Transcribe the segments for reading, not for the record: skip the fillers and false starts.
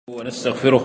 ونستغفره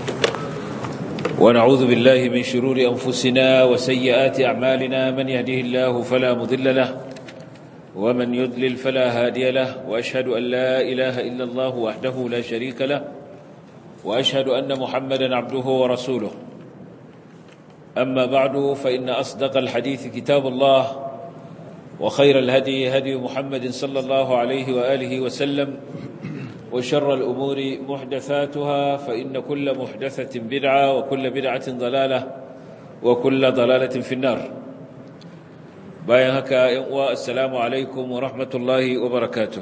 ونعوذ بالله من شرور أنفسنا وسيئات أعمالنا من يهده الله فلا مضل له ومن يضلل فلا هادي له وأشهد أن لا إله إلا الله وحده لا شريك له وأشهد أن محمدا عبده ورسوله أما بعد فإن أصدق الحديث كتاب الله وخير الهدي هدي محمد صلى الله عليه وآله وسلم وشر الأمور محدثاتها فإن كل محدثة بدعة وكل بدعة ضلالة وكل ضلالة في النار باين هكا والسلام عليكم ورحمة الله وبركاته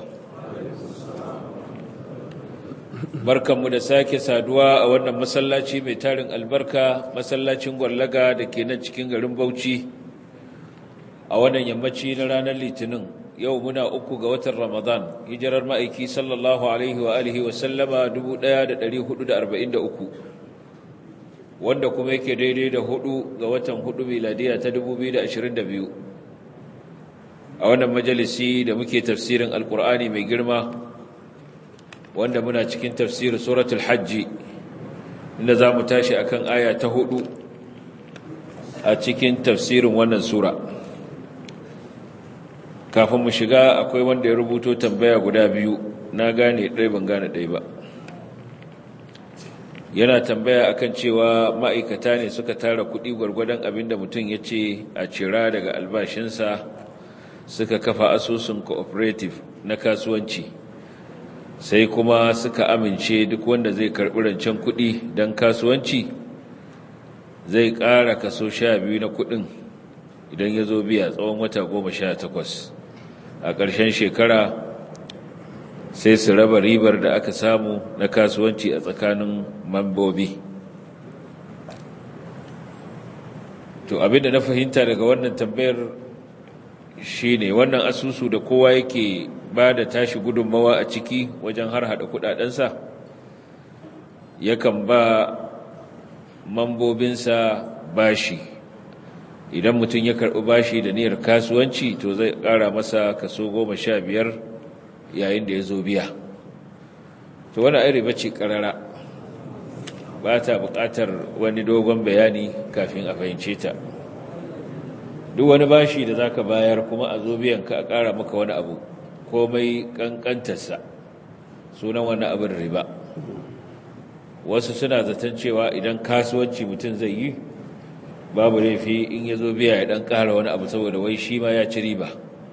بركة مدساكي سادوا أولنا مسلاتي ميتارن البركة مسلاتي نغلقا دكينا چكين غلوم بوچي أولنا يمچي نرانا لتنن yau muna uku ga watan Ramadan hijirar ma'aiki sallallahu alaihi wa alihi wa sallama 1443 wanda kuma yake daidai da 4 ga watan 4 miladiya ta 2022 a wannan majalisi da muke tafsirin alqur'ani mai girma wanda muna cikin tafsirin suratul hajj inda zamu tashi akan aya ta 4 a cikin tafsirin wannan sura kafin mu shiga akwai wanda ya rubuto tambaya guda biyu na gane ɗaya ban gane ɗaya ba yana tambaya akan cewa ma'aikata ne suka tara kuɗi gwargwadon abinda mutum ya ce a cira daga albashinsa suka kafa asusun cooperative na kasuwanci sai kuma suka amince duk wanda zai karɓi rancen kuɗi don kasuwanci zai ƙara kaso 12 na kuɗin idan ya zo biya tsawon wata 18 a ƙarshen shekara sai su raba ribar da aka samu na kasuwanci a tsakanin mambobi. To abinda na fahimta daga wannan tambayar shine wannan asusu da kowa yake ba da tashi gudunmawa a ciki wajen har hada kudadensa yakan ba mambobinsa bashi. Idan mutum ya karɓi bashi da niyyar kasuwanci to zai ƙara masa kaso 15 yayin da ya zo biya to wani ai riba ce ƙarara ba ta buƙatar wani dogon bayani kafin a fahimce ta duk wani bashi da zaka bayar kuma a zo biyan ka a ƙara maka wani abu komai ƙanƙantarsa sunan wani abin riba wasu suna zaton cewa idan kasuwanci mutum zai yi babu laifi in ya zo biya ya ɗan ƙara wani abu saboda wai shi ma ya ci riba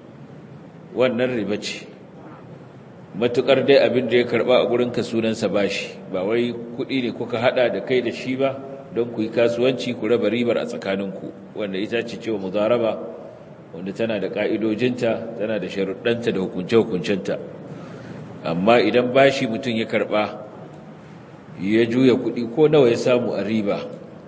wannan riba ce matuƙar dai abin da ya karɓa a gurinka sunansa bashi ba wai kuɗi ne kuka haɗa da kai da shi ba don ku yi kasuwanci ku raba ribar a tsakaninku wanda ita ce cewa muzaraba wanda tana da ƙa'idojinta tana da sharuɗanta da hukunce-hukuncenta amma idan bashi mutum ya karɓa ya juya kuɗi ko nawa ya samu a riba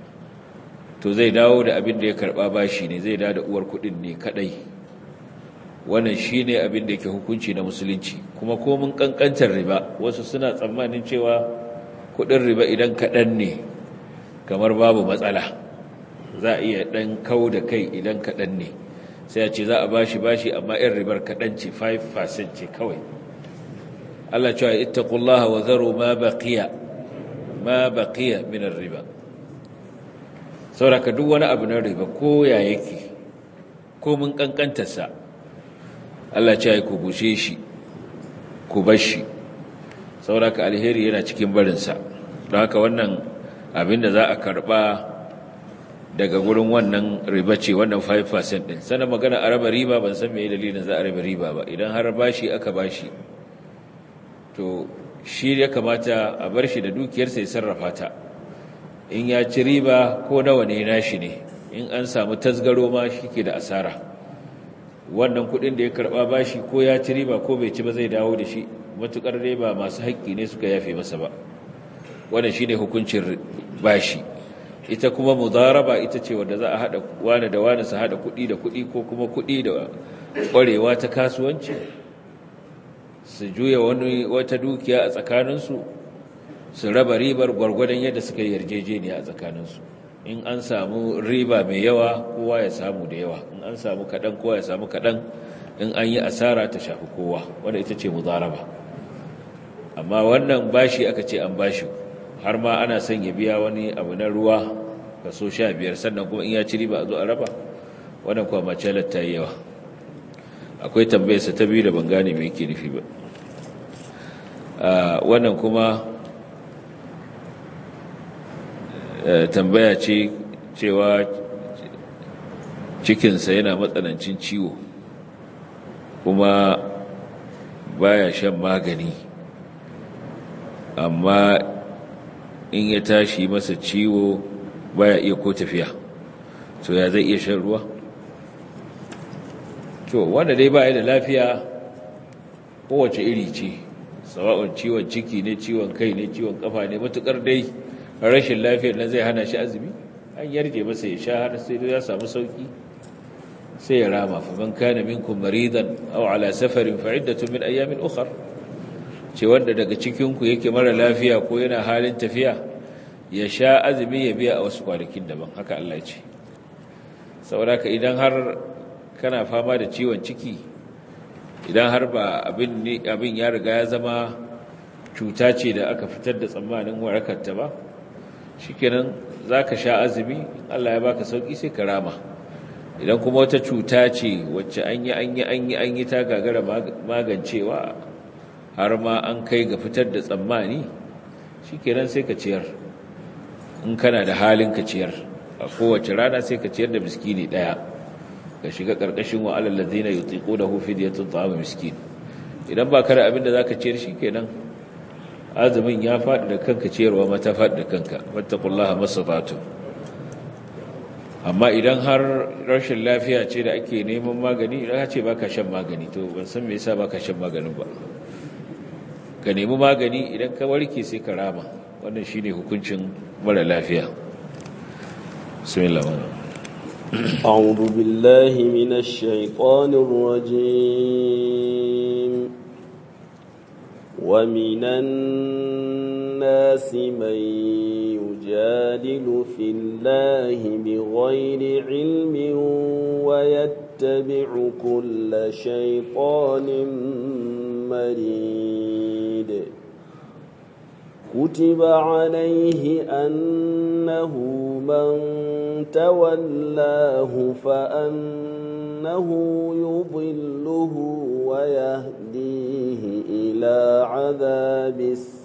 to zai dawo da abin da ya karba bashi ne zai dawo da uwar kudin ne kadai wannan shine abin da yake hukunci na musulunci kuma ko mun kankantar riba wasu suna tsammanin cewa kudin riba idan kadan ne kamar babu matsala za a iya dan kau da kai idan kadan ne sai a ce za a bashi amma in ribar kadan ce 5% ce kawai Allah ya ce ittaqullaha wa zaru ma baqiya min ar-riba sauraka duk wani abu na riba ko ya yake ko mun kankantarsa Allah ce ku gushe shi ku bar shi sauraka alheri yana cikin barinsa don haka wannan abin da za a karba daga gurin wannan riba ce wannan 5% din sanan magana a raba riba ban san meye dalilin za a raba riba ba idan har bashi aka bashi to shi ya kamata a bar shi da dukiyarsa ya sarrafa ta in ya ci riba ko nawa ne nashi ne in an samu tasgaro ma shike da asara wannan kudin da ya karba bashi ko ya ci riba ko bai ci ba zai dawo da shi matukar dai ba masu haƙƙi ne suka yafe masa ba wannan shine hukuncin bashi ita kuma mudaraba ita ce wanda za a hada wani da wani su hada kudi da kudi ko kuma kudi da kwarewa ta kasuwanci su juya wata dukiya a tsakaninsu su raba ribar gwargwadon yadda suka yi yarjejeniya a tsakaninsu in an samu riba mai yawa kowa ya samu da yawa in an samu kaɗan kowa ya samu kaɗan in an yi asara ta shafi kowa wanda ita ce muzaraba amma wannan bashi aka ce an bashi har ma ana son ya biya wani abu na ruwa kaso 15 sannan kuma in ya ci riba a zo a raba, wannan kuwa macalar ta yi yawa. Akwai tambayarsa ta biyu da ban gane mai yake nufi ba. Wannan kuma tambaya ce cewa cikinsa yana matsanancin ciwo kuma baya shan magani, amma in ya tashi masa ciwo baya iya ko tafiya, to ya zai iya shan ruwa? To wanda dai baya da lafiya kowace iri ce, sawa'un ciwon ciki ne, ciwon kai ne, ciwon kafa ne, matukar dai rashin lafiyar nan zai hana shi azumi, an yarje masa ya sha har sai ya samu sauki sai ya rama. Fa man kana minkum maridan aw ala safarin fa iddatun min ayamin ukhra, ce wanda daga cikin ku yake mara lafiya ko yana halin tafiya ya sha azumi ya biya a wasu kwanakin daban, haka Allah ya ce. Saboda ka idan har kana fama da ciwon ciki, idan har ba abin ya riga ya zama cuta ce da aka fitar da tsammanin warakarta ba, shikenan zaka sha azumi, Allah ya baka sauki sai ka rama. Idan kuma wata cuta ce wacce an yi ta gagara magancewa har ma an kai ga fitar da tsammani, shikenan sai ka ciyar. In kana da halin ka ciyar a kowace rana, sai ka ciyar da miskini daya, ka shiga karkashin wa alal ladina yutiqunahu fidyatun ta'am miskin. Idan ba ka da abin da zaka ciyar, shikenan azumin ya faɗi da kanka, ciyarwa ma ta faɗi da kanka. wattaqullaha masata'tum. Amma idan har rashin lafiya ce da ake neman magani, idan ka ce baka shan magani, to ban san me yasa baka shan maganin ba. Ka nemi magani, idan ka warke sai ka rama. Wannan shine hukuncin mara lafiya. Bismillah. أعوذ بالله من الشيطان الرجيم. ومن الناس من يجادل في الله بغير علم ويتبع كل شيطان مريد. كتب عليه أنه من تولاه فأنه يضله ويهديه إلى عذاب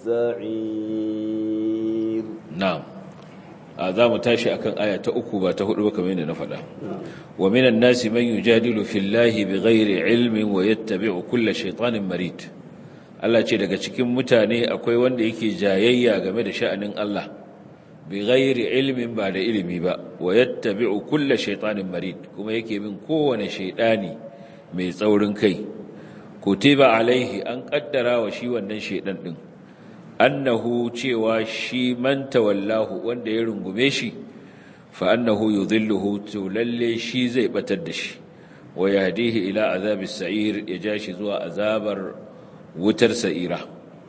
السعير. نعم. هذا متاشي أكن آية أكوبة تهدو كمين نفدا. ومن الناس من يجادل في الله بغير علم ويتبع كل شيطان مريد. Allah ce daga cikin mutane akwai wanda yake jayayya game da sha'anin Allah bi ghairi ilmin, ba da ilimi ba, wa yattabi'u kulla shaytanin marid, kuma yake bin kowane shaytani mai tsaurin kai. Kutiba alaihi, an kaddara wa shi wannan shaytan din, annahu cewa shi man tawallahu, wanda ya rungume shi, fa annahu yudhilluhu, to lalle shi zai batar da shi, wa yahdihi ila azabis sa'ir, ya ja shi zuwa azabar wutar sa'ira.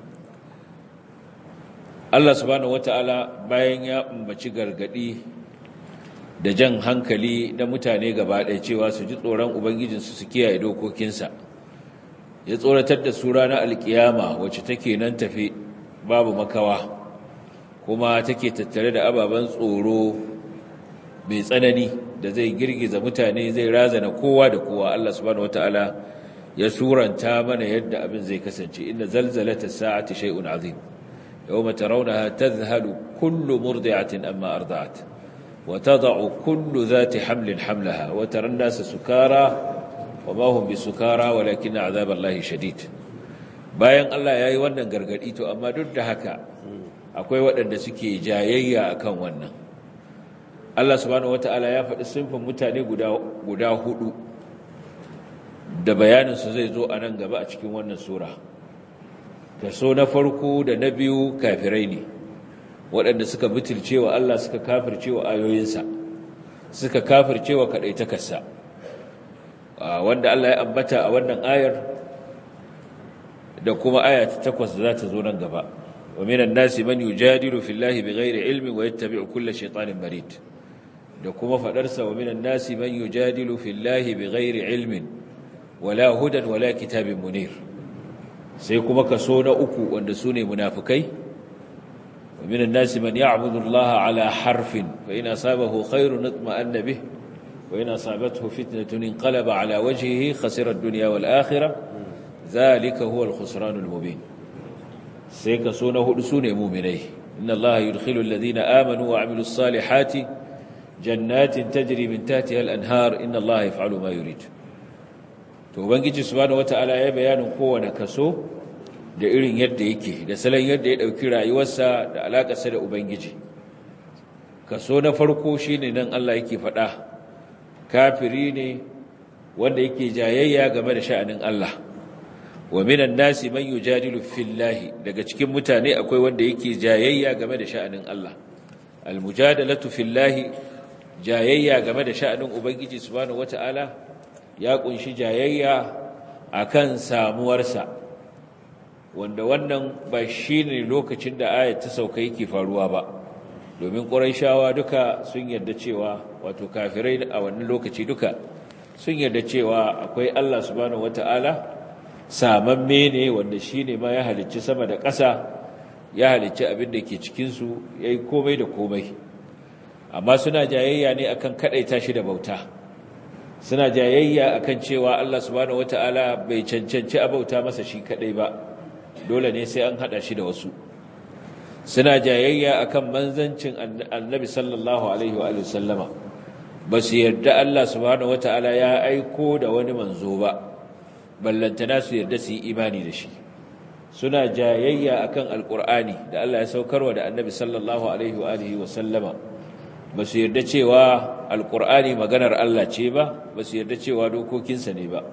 Allah subhanahu wata'ala bayan ya umbaci gargadi da jan hankali na mutane gaba ɗaya cewa su ji tsoron ubangijinsu, su kiyaye dokokinsa, ya tsoratar da su ranar alkiyama wacce take nan tafi babu makawa, kuma take tattare da ababen tsoro mai tsanani da zai girgiza mutane, zai razana kowa da kowa. Allah subhanahu wata'ala ya suranta mana yadda abin zai kasance. inna zalzalata sa'ati shay'un azim yawma tarawnaha tadhhalu kullu murdi'atin amma arda'at wa tad'u kullu dhati hamlin hamlaha wa tara an-nasa sukara wa ma hum bisukara walakin 'adhaballahi shadid. Bayan Allah yayi wannan gargadi, to amma duk da haka akwai waɗanda suke jayayya akan wannan. Allah subhanahu wataala ya faɗi sunfin mutane guda hudu da bayaninsu zai zo a nan gaba a cikin wannan sura. Kaso na farko da na biyu kafirai ne, waɗanda suka butulce wa Allah, suka kafirce wa ayoyinsa, suka kafirce wa kaɗaitakarsa, wanda Allah ya ambata a wannan ayar da kuma aya ta 8 da za ta zo nan gaba. wa minan nasi man yujadilu fillahi bighairi ilmin wa yattabi'u kulla shaytanin marid, da kuma faɗarsa wa minan nasi man yujadilu fillahi bighairi ilmin wala hudan wala kitabin munir. Sai kuma kaso na uku, wanda su ne munafikai, ومن الناس من يعبد الله على حرف فإن أصابه خير اطمأن به وإن أصابته فتنة انقلب على وجهه خسر الدنيا والآخرة ذلك هو الخسران المبين سيكسونه لسون مؤمنيه إن الله يدخل الذين آمنوا وعملوا الصالحات جنات تجري من تحتها الأنهار إن الله يفعل ما يريد توبنجي سبحانه وتعالى يا بيان kowane kaso da irin yadda yake da salon yadda ya dauki rayuwarsa da alakarsa da ubangiji kaso na farko shine nan Allah yake faɗa kafiri ne wanda yake jayayya game da sha'anin Allah wa minan nasi man yujadilu fillahi daga cikin mutane akwai wanda yake jayayya game da sha'anin Allah almujadalatu fillahi jayayya game da sha'anin ubangiji subhanahu wataala ya kunshi jayayya akan samuwarsa wanda wannan ba shine lokacin da ayat ta sauka yake faruwa ba domin quraishawa duka sun yarda cewa wato kafirai a wannan lokaci duka sun yarda cewa akwai Allah subhanahu wataala samamme ne wanda shine ma ya halicci sama da ƙasa ya halicci abin da ke cikin su yayi komai da komai amma suna jayayya ne akan kadaita shi da bauta suna jayayya akan cewa Allah subhanahu wataala bai cancanci a bauta masa shi kadai ba dole ne sai an hada shi da wasu suna jayayya akan manzancin annabi sallallahu alaihi wa sallama ba su yarda Allah subhanahu wataala ya aiko da wani manzo ba ballantana su yarda su yi imani da shi suna jayayya akan alqur'ani da Allah ya saukarwa da annabi sallallahu alaihi wa sallama ba su yarda cewa alqur'ani maganar Allah ce ba ba su yarda cewa dokokinsa ne ba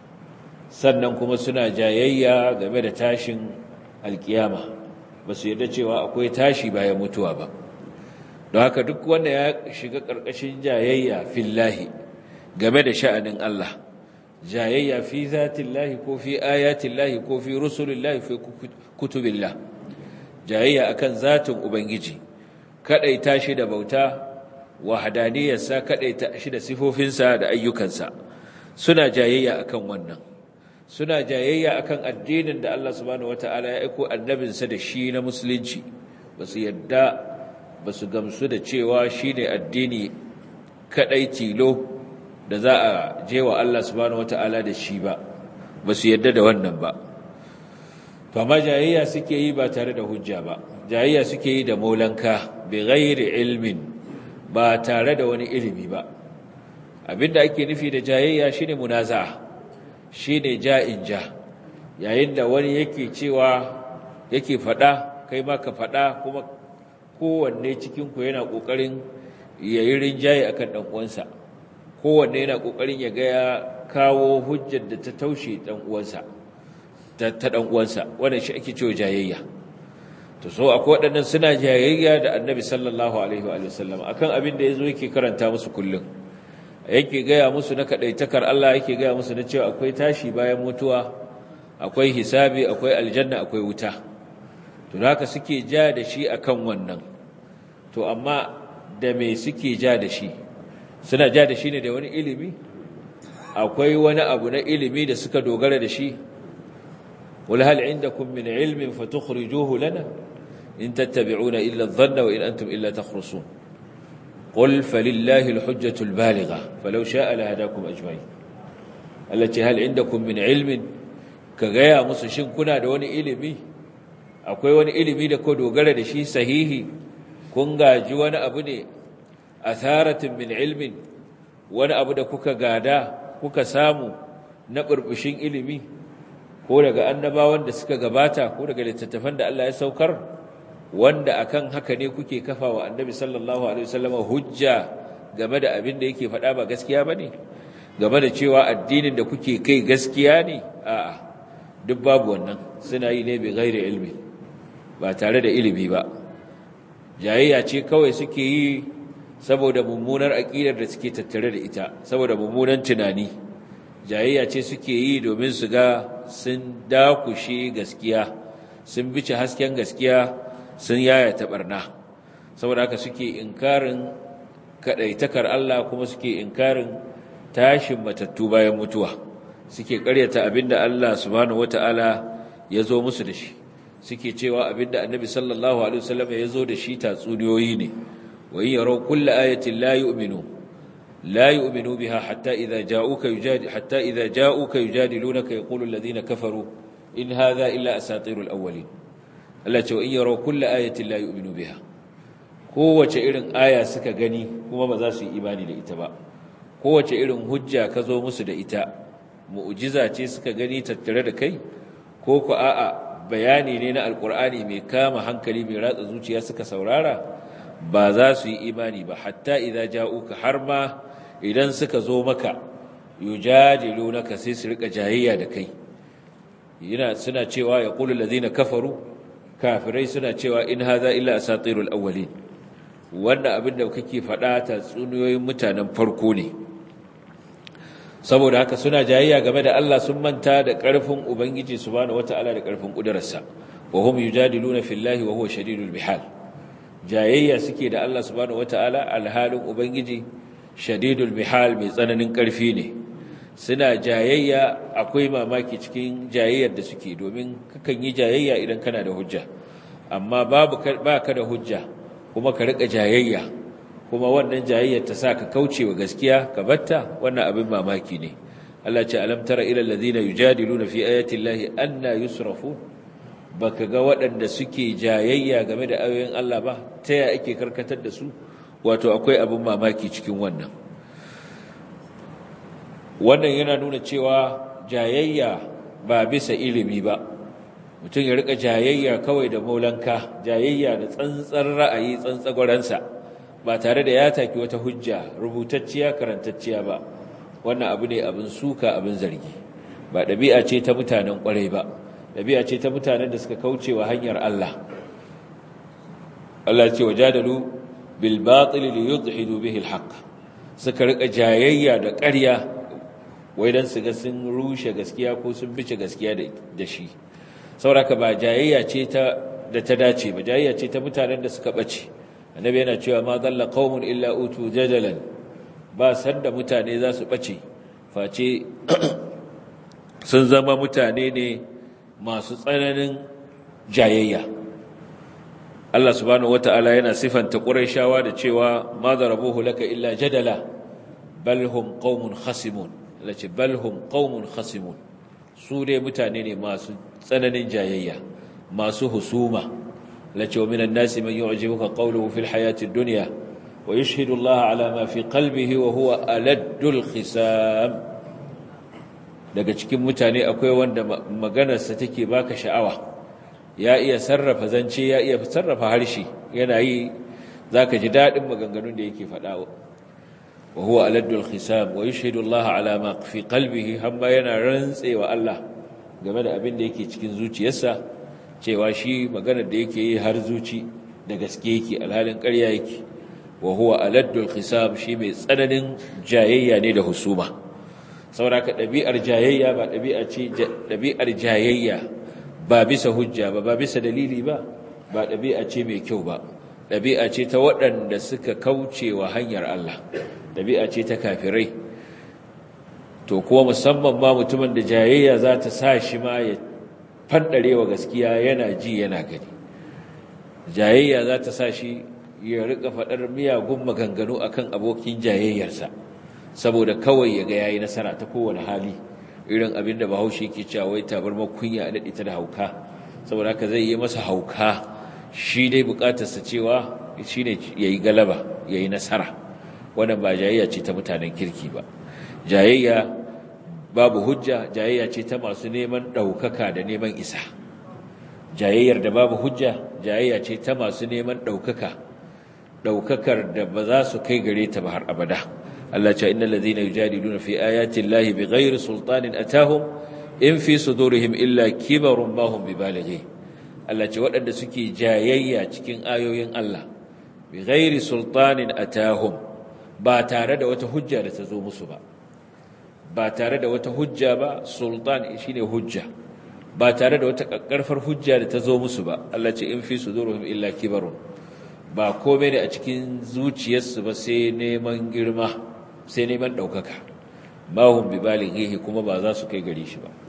sannan kuma suna jayayya game da tashin alkiyama ba su yarda cewa akwai tashi bayan mutuwa ba don haka duk wanda ya shiga ƙarƙashin jayayya fillahi game da sha'anin Allah jayayya fi zatillahi ko fi ayatillahi ko fi rusulillahi fi kutubillah jayayya akan zatin ubangiji kadaita shi da bauta wahdaniyarsa kadaita shi da sifofinsa da ayyukansa suna jayayya akan wannan suna jayayya akan addinin da Allah subhanahu wataala ya aiko annabinsa da shi na musulunci basu yadda basu gamsu da cewa shine addini kadai tilo da za a je wa Allah subhanahu wataala da shi ba basu yadda da wannan ba to amma jayayya suke yi ba tare da hujja ba jayayya suke yi da molanka bi ghairi ilmin ba tare da wani ilimi ba abinda ake nufi da jayayya shine munaza'a shine ja'in ja yayin da wani yake cewa yake fada kai ma ka fada kuma kowanne cikin ku yana kokarin yayin rinjaye akan dan uwansa kowanne yana kokarin ya ga ya kawo hujjar da ta taushe dan uwansa ta dan uwansa wannan shi ake cewa jayayya to so akwai waɗannan suna jayayya da Annabi sallallahu alaihi wa sallam akan abin da yazo yake karanta musu kullum yake gaya musu na kadaitakar Allah yake gaya musu na cewa akwai tashi bayan mutuwa akwai hisabi akwai aljanna akwai wuta to haka suke ja da shi akan wannan to amma da me suke ja da shi suna ja da shi ne da wani ilimi akwai wani abu na ilimi da suka dogara da shi wal hal indakum min ilmin fatukhrijuhu lana in tattabi'una illa adh-dhanna wa in antum illa takhrusun قل فلله الحجة البالغة فلو شاء لهداكم أجمعين التي هل عندكم من علم كغايا مسشين كنا da wani ilimi akwai wani ilimi da ko dogara da shi sahihi kun gaji wani abu ne atharatin min ilmin wani abu da kuka gada kuka samu na burbushin ilimi ko daga annabawan da suka gabata ko daga littattafan da Allah ya saukar wanda akan haka ne kuke kafa wa annabi sallallahu alaihi wasallam hujja game da abin da yake faɗa ba gaskiya bane game da cewa addinin da kuke kai gaskiya ne a'a duk babu wannan suna yi ne bi ghairi ilmi ba tare da ilimi ba jayayya ce kawai suke yi saboda mummunar aqidar da suke tattare da ita saboda mummunan tunani jayayya ce suke yi domin su ga sun dakushe gaskiya sun bice hasken gaskiya sun yayata barna saboda haka suke inkarin kadaitakar Allah kuma suke inkarin tashin matattu bayan mutuwa suke ƙaryata abinda Allah subhanahu wataala ya zo musu da shi suke cewa abinda annabi sallallahu alaihi wasallam ya zo da shi tatsuniyoyi ne wa yaraw kullu ayatin la yu'minu biha hatta idza ja'uka yujadilunaka yaqulu alladhina kafaru in hadha illa asatirul awwalin Allah ce wa yaraw kullu ayatin la yu'minu biha kowace irin aya suka gani kuma ba za su yi imani da ita ba kowace irin hujja ka zo musu da ita mu'jiza ce suka gani tattare da kai ko ku a'a bayani ne na alkur'ani mai kama hankali mai ratsa zuciya suka saurara ba za su yi imani ba hatta idza ja'uka har ma idan suka zo maka yujadilunaka sai su rika jayayya da kai suna cewa yaqulu allazina kafaru kafirai suna cewa in hadha illa asatirul awwalin wannan abin da kake faɗa ta tsuniyoyin mutanen farko ne saboda haka suna jayayya game da Allah sun manta da ƙarfin ubangiji subhanahu wataala da ƙarfin ƙudurarsa wa hum yujadiluna fillahi wa huwa shadidul mihal jayayya suke da Allah subhanahu wataala alhalin ubangiji shadidul mihal mai tsananin ƙarfi ne suna jayayya akwai mamaki cikin jayayyar da suke domin kakan yi jayayya idan kana da hujja amma ba ka da hujja kuma ka rika jayayya kuma wannan jayayyar ta sa ka kauce wa gaskiya ka batta wannan abin mamaki ne Allah ce alam tara ila alladhina yujadiluna fi ayati llahi anna yusrafun baka ga waɗanda suke jayayya game da ayoyin Allah ba ta ya ake karkatar da su wato akwai abin mamaki cikin wannan yana nuna cewa jayayya ba bisa ilimi ba mutum ya rika jayayya kawai da maulanka jayayya da tsantsar ra'ayi tsantsagwaransa ba tare da ya taki wata hujja rubutacciya karantacciya ba wannan abu ne abin suka abin zargi ba ɗabi'a ce ta mutanen ƙwarai ba ɗabi'a ce ta mutanen da suka kauce wa hanyar Allah Allah ce wajadalu bil batil li yudhidu bihi al haqq suka rika jayayya da ƙarya wai dan su ga sun rushe gaskiya ko sun bice gaskiya da shi sauraka ba jayayya ce da ta dace ba jayayya ce ta mutanen da suka bace annabi yana cewa ma dalla qaumun illa utu jadalan ba sanda mutane za su bace face sun zama mutane ne masu tsananin jayayya Allah subhanahu wataala yana sifanta quraishawa da cewa ma darabuhu laka illa jadala bal hum qaumun khasimun lace bal hum qaumun khasimun su dai mutane ne masu tsananin jayayya masu husuma lace wa minan nasi man yu'jibuka qawluhu fil hayatid dunya wa yashhadu Allah ala ma fi qalbihi wa huwa aladdul khisam daga cikin mutane akwai wanda maganarsa take baka sha'awa ya iya sarrafa zance ya iya sarrafa harshe yana yi zaka ji dadin maganganun da yake faɗa wa huwa aladdul khisam wa yashhadu Allah ala ma fi qalbihi hamma yana rantsewa Allah game da abin da yake cikin zuciyarsa cewa shi maganar da yake yi har zuci da gaske yake alhalin ƙarya yake wa huwa aladdul khisam shi mai tsananin jayayya ne da husuma saboda ka ɗabi'ar jayayya ba ɗabi'ar jayayya ba bisa hujja ba bisa dalili ba ɗabi'a ce mai kyau ba ɗabi'a ce ta waɗanda suka kauce wa hanyar Allah ɗabi'a ce ta kafirai to kuma musamman ma mutumin da jayayya za ta sa shi ma ya fandare wa gaskiya yana ji yana gani jayayya za ta sa shi ya rika faɗar miyagun maganganu akan abokin jayayyarsa saboda kawai ya ga yayi nasara ta kowane hali irin abin da Bahaushe yake cewa wai tabarmar kunya a dade ta da hauka saboda haka zai yi masa hauka shi dai bukatarsa cewa shine yayi galaba yayi nasara wannan ba jayayya ce ta mutanen kirki ba jayayya babu hujja jayayya ce ta masu neman daukaka da neman isa jayayyar da babu hujja jayayya ce ta masu neman daukakar da ba za su kai gare ta ba har abada Allah ce innal ladhina yujadiluna fi ayati llahi bighairi sultanin atahum in fi sudurihim illa kibarun ma hum bibalighi Allah ce waɗanda suke jayayya cikin ayoyin Allah bighairi sultanin atahum ba tare da wata hujja da ta zo musu ba tare da wata hujja ba sultan shine hujja ba tare da wata kakkarfar hujja da ta zo musu ba Allah ce in fi sudurihim illa kibarun ba komai ne a cikin zuciyarsu ba sai neman girma sai neman ɗaukaka mahun bi balighihi kuma ba za su kai gare shi ba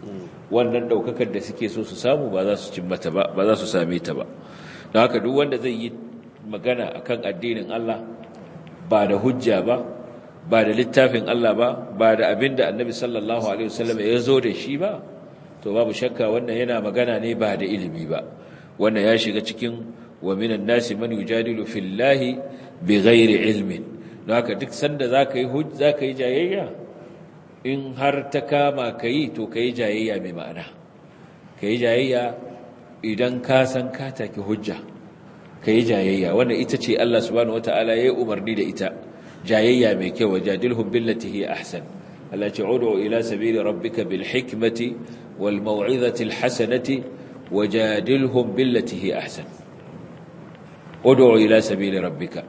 wannan daukakar da suke so su samu ba za su cimmata ba za su same ta ba don haka duk wanda zai yi magana akan addinin Allah ba da hujja ba da littafin Allah ba da abinda Annabi sallallahu alaihi wasallam ya zo da shi ba to babu shakka wannan yana magana ne ba da ilimi ba wannan ya shiga cikin wa minan nasi man yujadilu fillahi bighairi ilmin don haka duk sanda zaka yi jayayya in har ta kama kai to kai jayayya mai ma'ana kai jayayya idan ka san ka take hujja kai jayayya wannan ita ce Allah subhanahu wataala yayi umarni da ita jayayya mai kyau wajadilhum billati hi ahsan Allah ce ud'u ila sabili rabbika bil hikmati wal maw'izati al hasanati wajadilhum billati hi ahsan ud'u ila sabili rabbika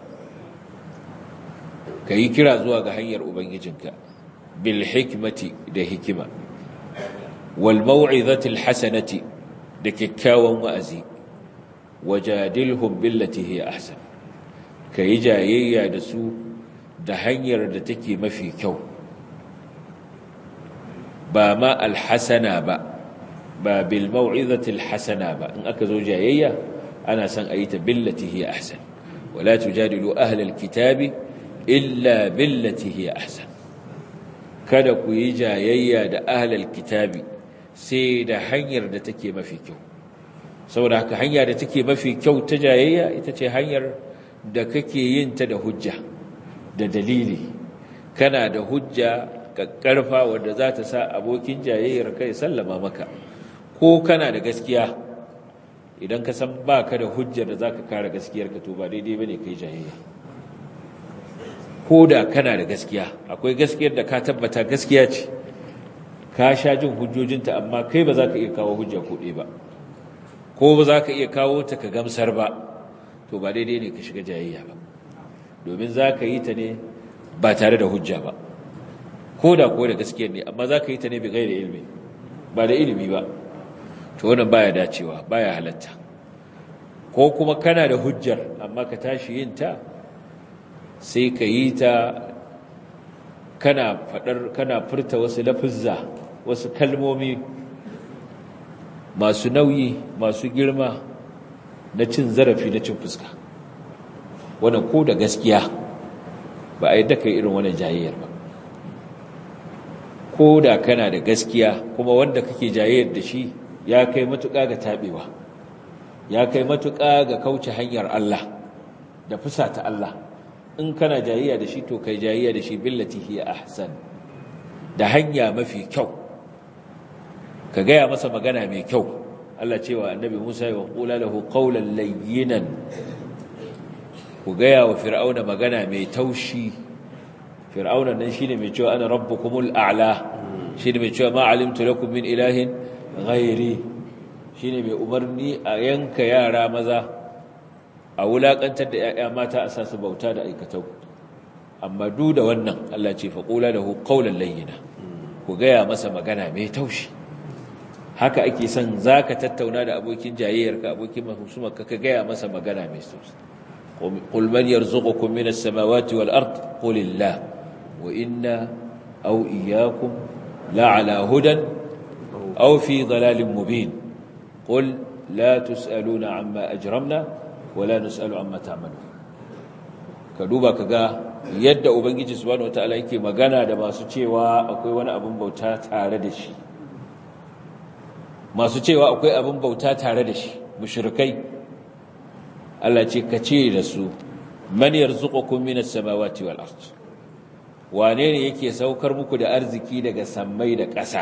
kai kira zuwa ga hanyar ubangijinka bil hikmati da hikima wal maw'izati al hasanati da kikkiawan wa'azi wajadilhum billati hi ahsan kai jayayya da su da hanyar da take mafi kyau ba ma alhasana ba bil mau'izati alhasana ba in aka zo jayayya ana san ayi ta billati hi ahsan wala tujadilu ahla alkitabi illa billati hi ahsan kada ku yi jayayya da ahla alkitabi sai da hanyar da take mafi kyau saboda haka hanya da take mafi kyau ta jayayya ita ce hanyar da kake yin ta da hujja da dalili kana da hujja kakkarfa wanda za ta sa abokin jayayyar kai sallama maka ko kana da gaskiya idan ka san baka da hujjar da zaka kare gaskiyarka to ba daidai bane kai jayayya ko da kana da gaskiya akwai gaskiyar da ka tabbata gaskiya ce ka sha jin hujjojinta amma kai ba za ka iya kawo hujja kuɗe ba ko ba za ka iya kawo ta ka gamsar ba to ba daidai ne ka shiga jayayya ba domin za ka yi ta ne ba tare da hujja ba ko da gaskiyar ne amma za ka yi ta ne bi gaira ilmi ba da ilimi ba to wannan baya dacewa baya halatta ko kuma kana da hujjar amma ka tashi yin ta sai ka yi ta kana furta wasu lafuzza wasu kalmomi masu nauyi masu girma na cin zarafi na cin fuska wannan ko da gaskiya ba a yi daka irin wannan jayayyar ba ko da kana da gaskiya kuma wanda kake jayayyar da shi ya kai matuƙa ga taɓewa ya kai matuƙa ga kauce hanyar Allah da fusata Allah in kana jayayya da shi to kai jayayya da shi billati hiya ahsan da hanya mafi kyau ka gaya masa magana mai kyau Allah cewa annabi Musa ya qula lahu qawlan layyinan ku gaya wa fir'auna magana mai taushi fir'auna nan shine mai cewa ana rabbukumul a'la shine mai cewa ma alimtu lakum min ilahin ghairi shine mai umarni a yanka yara maza a wulakantar da 'ya'ya mata a sasu bauta da aikatau amma duk da wannan Allah ce fa qula lahu qawlan layyina ku gaya masa magana mai taushi haka ake son zaka tattauna da abokin jayayyarka abokin mahsumarka ka gaya masa magana mai taushi qul man yarzuqukum minas samawati wal ard qulillah wa inna aw iyyakum la'ala hudan aw fi dhalalin mubin qul la tusaluna amma ajramna wala nus'alu amma ta'malun ka duba kaga yadda ubangiji subhanahu wataala yake magana da masu cewa akwai wani abin bauta tare da shi masu cewa akwai abin bauta tare da shi mushrikai Allah ce ka ce da su man yarzuqukum minas samawati wal ard wane ne yake saukar muku da arziki daga sammai da ƙasa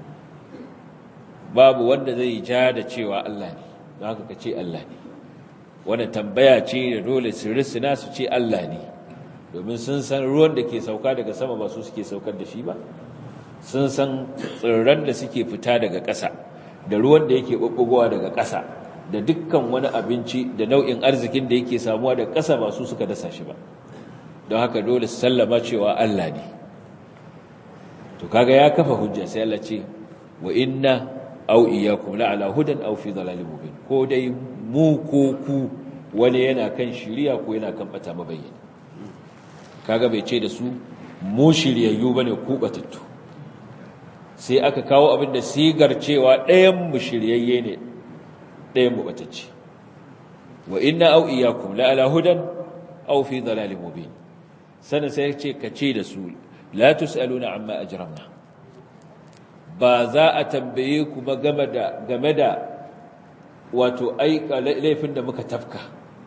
babu wanda zai ja da cewa Allah ne don haka ka ce Allah ne wannan tambaya ce da dole su risina su ce Allah ne domin sun san ruwan da ke sauka daga sama ba su suke saukar da shi ba sun san tsirran da suke fita daga ƙasa da ruwan da yake bubbugowa daga ƙasa da dukkan wani abinci da nau'in arzikin da yake samuwa daga ƙasa ba su suka dasa shi ba don haka dole su sallama cewa Allah ne to kaga ya kafa hujja sai Allah ce wa inna aw iyyakum la'ala hudan aw fi dhalalin mubin ko dai mu ko ku wani yana kan shiriya ko yana kan bata mabayyana kaga bai ce da su mu shiryayyu bane ku batattu sai aka kawo abin da sigar cewa ɗayan mu shiryayye ne ɗayan mu batacce wa inna aw iyyakum la ala hudan aw fi dhalalin mubin sanan sai ce kace da su la tusaluna amma ajramna ba za a tambaye ku ba game da wato aika laifin da muka tafka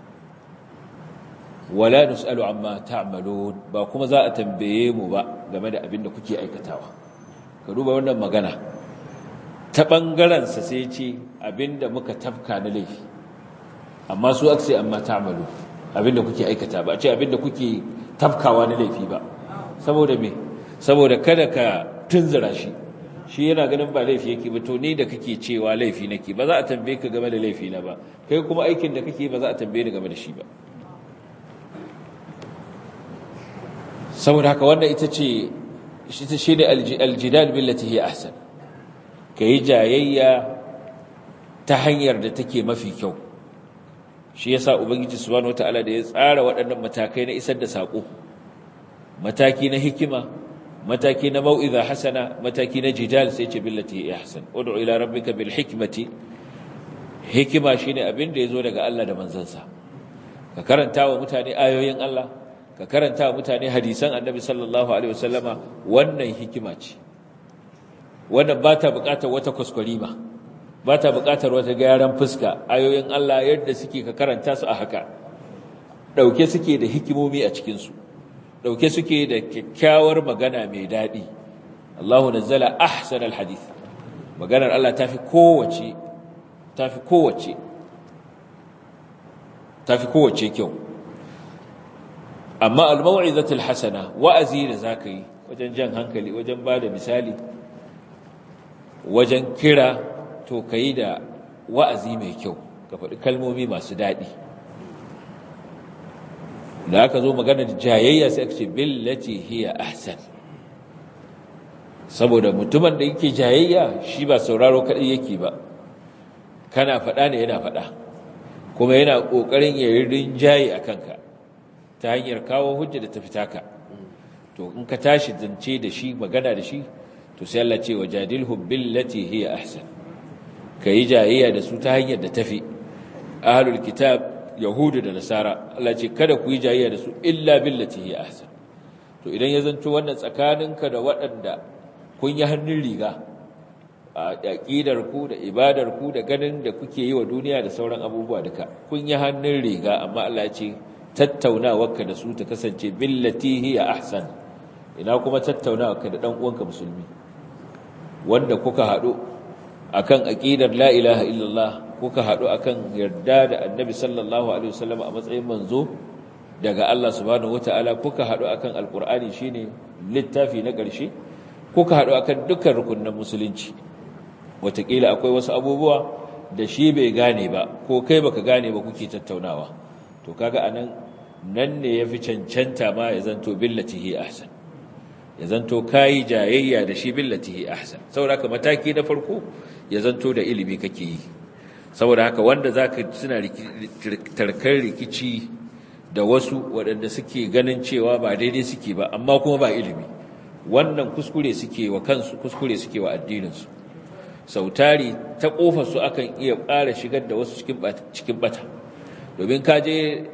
wala nusalu amma ta'malun ba kuma za a tambaye mu ba game da abin da kuke aikatawa ka duba wannan magana ta bangaren sa sai ce abinda muka tafka na laifi amma su akse amma ta'malu abinda kuke aikata ba ce abinda kuke tafkawa na laifi ba saboda me saboda kada ka tunzura shi yana ganin ba laifi yake ba to ni da kake cewa laifi nake ba za a tambaye ka game da laifi na ba kai kuma aikin da kake ba za a tambaye ni game da shi ba saboda haka wannan ita ce shi ne aljidal billati hiya ahsan kai jayayya ta hanyar da take mafi kyau shi yasa ubangiji subhanahu wataala da ya tsara waɗannan matakai na isar da sako mataki na hikima mataki na mau'iza hasana mataki na jidal sai ce billati hiya ahsan ud'u ila rabbika bil hikmati hikima shine abin da yazo daga Allah da manzansa ka karanta wa mutane ayoyin Allah ka karanta wa mutane hadisan annabi sallallahu alaihi wasallama wannan hikima ce wannan ba ta buƙatar wata kuskurima ba ta buƙatar wata gyaran fuska ayoyin Allah yadda suke ka karanta su a haka dauke suke da hikimomi a cikin su dauke suke da kyakkyawar magana mai dadi Allahu nazzala ahsanal hadith maganar Allah tafi kowace kyau amma al-mau'izatul hasana wa'azi da zakai wajen jan hankali wajen bada misali wajen kira to kai da wa'azi mai kyau ka faɗi kalmomi masu daɗi da aka zo maganar jayayya sai aka ce billati hiya ahsan saboda mutumin da yake jayayya shi ba sauraro kadai yake ba kana faɗa ne yana faɗa kuma yana ƙoƙarin yayin rinjaye a kanka ta hanyar kawo hujja da ta fita ka to in ka tashi zance da shi magana da shi to sai Allah ce wajadilhum billati hiya ahsan kai jayayya da su ta hanyar da tafi ahlul kitab yahudu da nasara Allah ce kada ku yi jayayya da su illa billati hiya ahsan to idan ya zanto wannan tsakaninka da waɗanda kun yi hannun riga a aqidar ku da ibadar ku da ganin da kuke yi wa duniya da sauran abubuwa duka kun yi hannun riga amma Allah ya ce tattaunawarka da su ta kasance billati hiya ahsan ina kuma tattaunawarka da dan uwanka musulmi wanda kuka hadu akan aqidar la ilaha illallah kuka hadu akan yarda da annabi sallallahu alaihi wasallam a matsayin manzo daga Allah subhanahu wataala kuka hadu akan alqur'ani shine littafi na ƙarshe kuka hadu akan dukkan rukunin musulunci wataƙila akwai wasu abubuwa da shi bai gane ba ko kai baka gane ba kuke tattaunawa to kaga anan nan ne yafi cancanta ma ya zanto billatihi ahsan ya zanto kai jayayya da shi billatihi ahsan saboda haka mataki na farko ya zanto da ilimi kake yi saboda haka wanda zaka suna tarkar rikici da wasu waɗanda suke ganin cewa ba daidai suke ba amma kuma ba ilimi wannan kuskure suke wa kansu kuskure suke wa addinin su sautari ta kofar su akan iya ƙara shigar da wasu cikin bata domin ka je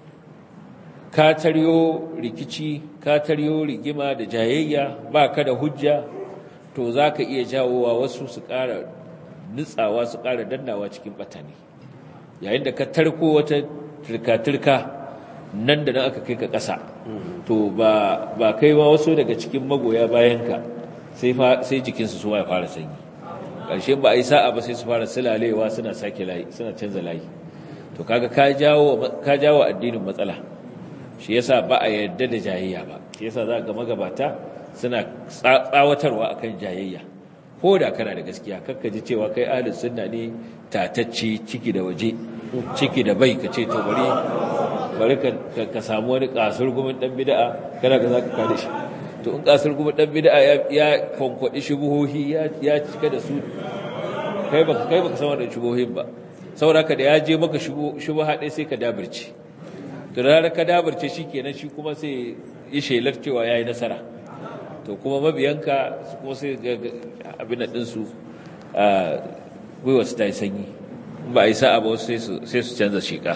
ka taryo rikici ka taryo rigima da jayayya ba ka da hujja to za ka iya jawowa wasu su ƙara nutsawa su ƙara dannawa cikin ɓatane yayin da ka tarko wata turka-turka nan da nan aka kai ka ƙasa to ba kai ba wasu daga cikin magoya bayanka sai jikinsu su ya fara sanyi ƙarshe ba a yi sa'a ba sai su fara silalewa suna sake layi suna canza layi to kaga ka jawo addinin matsala shi yasa ba a yarda da jayayya ba shi yasa za ga magabata suna tsawatarwa akan jayayya ko da kana da gaskiya kakka ji cewa kai ahlus sunna ne tatacci ciki da waje ciki da bai kace to bari ka samu wani kasur gumin dan bid'a kana ga zaka kare shi to in kasur gumin dan bid'a ya konkwadi shubuhohi ya cika da su kai baka san wannan shubuhohin ba saboda ka da ya je maka shubuha dai sai ka dabirce to da ka dabirce shikenan shi kuma sai yi shelar cewa yayi nasara to kuma mabiyanka kuma sai abin ɗinsu gwiwa su ta yi sanyi ba a yi sa'a ba sai su canza shiƙa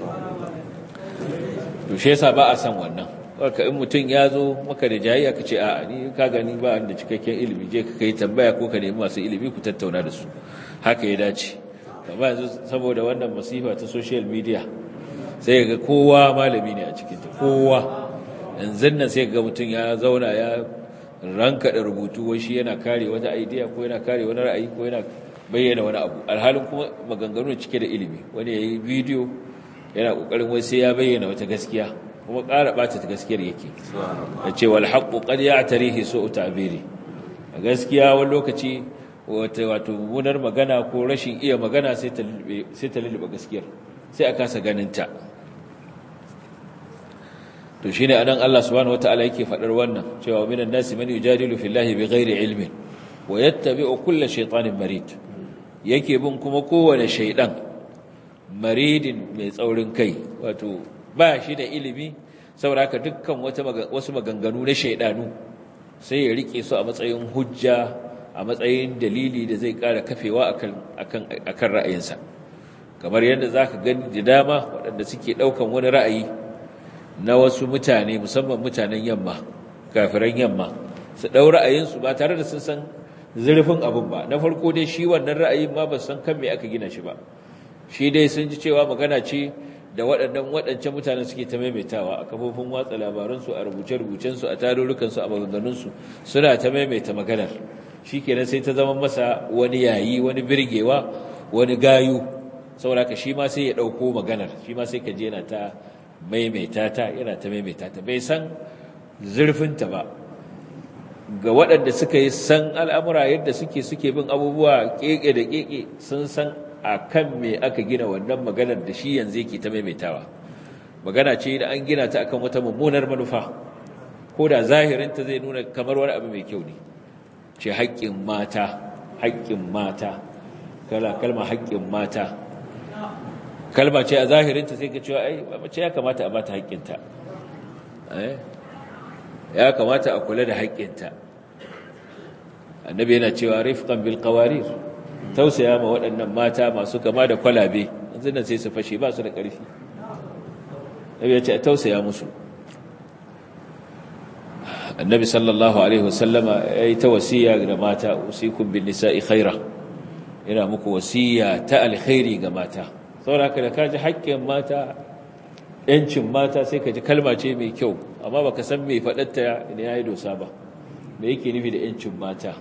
to shi yasa ba a san wannan ka in mutum ya zo maka da jayayya ka ce a ni ka gani ba da cikakken ilimi je ka kai tambaya ko ka nemi masu ilimi ku tattauna da su haka ya dace amma yanzu saboda wannan masifa ta social media sai ga kowa malami ne a cikinta kowa yanzu nan sai ga mutum ya zauna ya ranka da rubutu wai shi yana kare wata idea ko yana kare wani ra'ayi ko yana bayyana wani abu alhalin kuma maganganu cike da ilimi wani yayi bidiyo yana kokarin wai sai ya bayyana wata gaskiya kuma ƙara ɓata ta gaskiyar yake ya ce wal haqqu qad ya'tarihi su'u ta'biri a gaskiya wani lokaci wato mummunar magana ko rashin iya magana sai ta lulluɓe gaskiyar sai a kasa ganinta to shine anan Allah subhanahu wataala yake faɗar wannan cewa minan nasi man yujadilu fillahi bighairi ilmin wa yattabi'u kulla shaytanin marid yake bin kuma kowane shaydan maridin mai tsaurin kai wato ba shi da ilimi saboda haka dukkan wasu maganganu na shaydanu sai ya rike su a matsayin hujja a matsayin dalili da zai ƙara kafewa akan ra'ayinsa kamar yadda zaka gani da dama waɗanda suke ɗaukan wani ra'ayi na wasu mutane musamman mutanen yamma kafiran yamma su ɗau ra'ayinsu ba tare da sun san zurfin abin ba na farko dai shi wannan ra'ayin ma ba san kan me aka gina shi ba shi dai sun ji cewa magana ce da waɗancan mutanen suke ta maimaitawa a kafofin watsa labaransu a rubuce-rubucensu a tarurrukansu a maganganunsu suna ta maimaita maganar shi kenan sai ta zama masa wani yayi wani birgewa wani gayu saboda ka shi ma sai ya ɗauko maganar shi ma sai ka je yana ta maimaita ta bai san zurfinta ba ga waɗanda suka yi san al'amura yadda suke bin abubuwa ƙeƙe da ƙeƙe sun san a kan me aka gina wannan maganar da shi yanzu yake ta maimaitawa magana ce da an gina ta akan wata mummunar manufa ko da zahirinta zai nuna kamar wani abu mai kyau ne ce haƙƙin mata kalma haƙƙin mata kalma ce a zahirinta sai ka cewa ai mace ya kamata a bata haƙƙinta ya kamata a kula da haƙƙinta annabi yana cewa rifqan bil qawarir tausaya ma waɗannan mata masu kama da kwalabe yanzu nan sai su fashe ba su da ƙarfi annabi ya ce a tausaya musu annabi sallallahu alaihi wasallama yayi ta wasiya ga mata usikum bin nisa'i khaira ina muku wasiya ta alkhairi ga mata saboda haka da kaji haƙƙin mata yancin mata sai ka ji kalma ce mai kyau amma baka san me faɗarta ne yayi dosa ba me yake nufi da yancin mata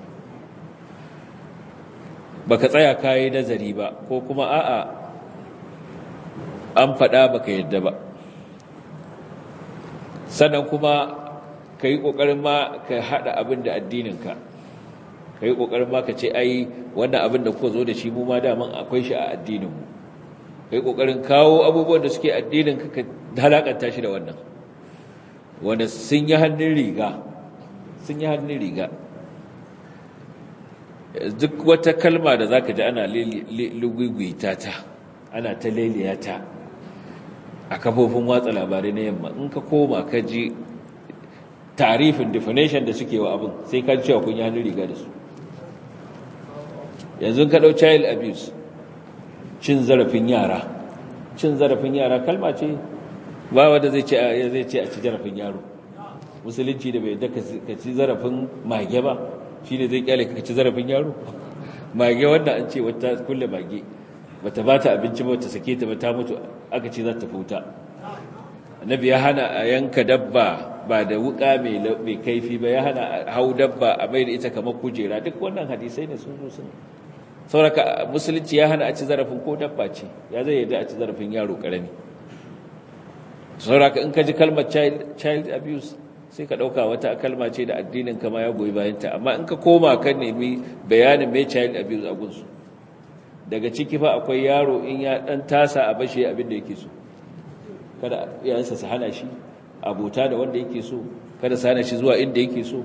baka tsaya kai nazari ba ko kuma a'a an faɗa baka yadda ba sannan kuma kai kokarin ma ka hada abin da addininka kai kokarin ma ka ce ai wannan abin da kuka zo da shi mu ma daman akwai shi a addinin mu kai kokarin kawo abubuwan da suke addininka ka halakanta shi da wannan wanda sun yi hannun riga duk wata kalma da zaka ji ana lugugwita ta ana ta leliyata a kafofin watsa labarai na yamma in ka koma ka ji tarifin definition da suke wa abin sai ka cewa kun yi hannun riga da su yanzu ka dau child abuse cin zarafin yara kalma ce ba wanda zai ce a ci zarafin yaro musulunci da bai yadda ka ci zarafin mage ba shi ne zai kyale ka ci zarafin yaro mage wanda an ce wata kulle mage bata bata abinci ba ta sake ta ba ta mutu aka ce za ta futa annabi ya hana a yanka dabba ba da wuka mai kaifi ba ya hana hau dabba a mai da ita kamar kujera duk wannan hadisai ne sun zo sun sauraka musulunci ya hana a ci zarafin ko dabba ce ya zai yadda a ci zarafin yaro karami sauraka in ka ji kalmar child abuse sai ka ɗauka wata kalma ce da addinin kama ya goyi bayanta amma in ka koma kan nemi bayanin mai child abuse a gunsu daga ciki fa akwai yaro in ya ɗan tasa a bashe abin da yake so kada iyayensa su hana shi abota da wanda yake so kada su hana shi zuwa inda yake so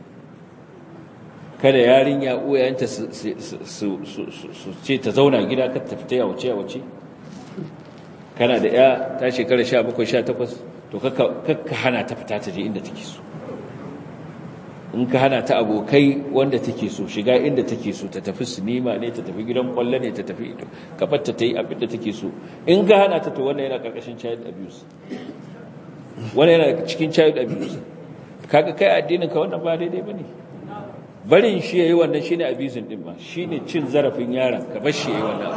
kada yarinya uyayenta su ce ta zauna gida kada ta fita yawace kana da ya ta shekara 17 18 to kakka hana ta fita ta je inda take so in ka hana ta abokai wanda take so, shiga inda take so, ta tafi sinima ne, ta tafi gidan kwallo ne, ta tafi kafarta ta yi abin da take so, in ka hana ta to wannan yana karkashin child abuse, wannan yana cikin child abuse. Kaga kai addinin ka wannan ba daidai bane. Barin shi yayi wannan shine abusing din ba, shine cin zarafin yaron, ka bar shi yayi wannan.